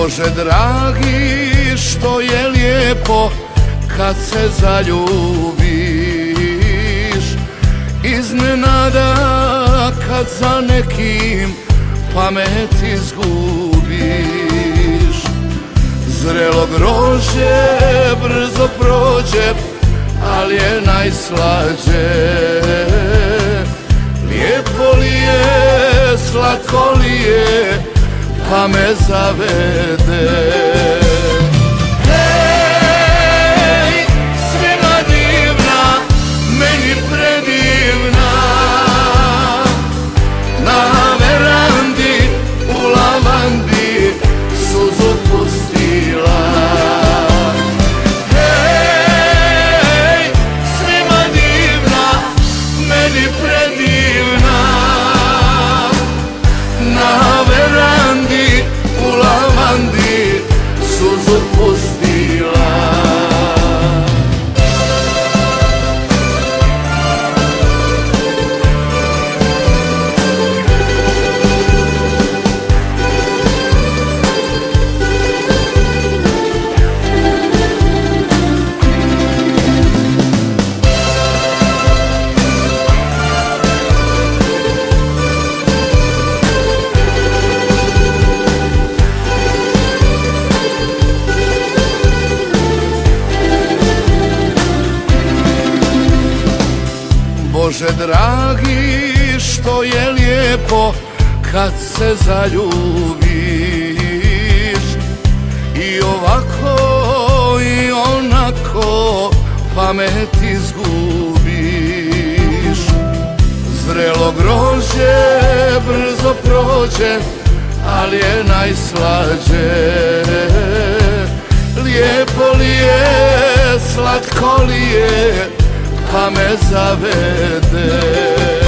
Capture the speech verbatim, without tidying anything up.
Bože dragi, što je lijepo kad se zaljubiš, iznenada kad za nekim pamet izgubiš. Zrelo grožđe brzo prođe, al je najslađe. Lijepo li je, slatko li je, pa me zavede. Hej, svima divna, meni predivna, na verandi u lavandi suzu pustila. Hej, svima divna, meni predivna, na verandi u lavandi suzu pustila. Bože dragi, što je lijepo kad se zaljubiš, i ovako i onako pamet izgubiš. Zrelo grožđe brzo prođe, al je najslađe. Lijepo li je, slatko li je, pa me zavede.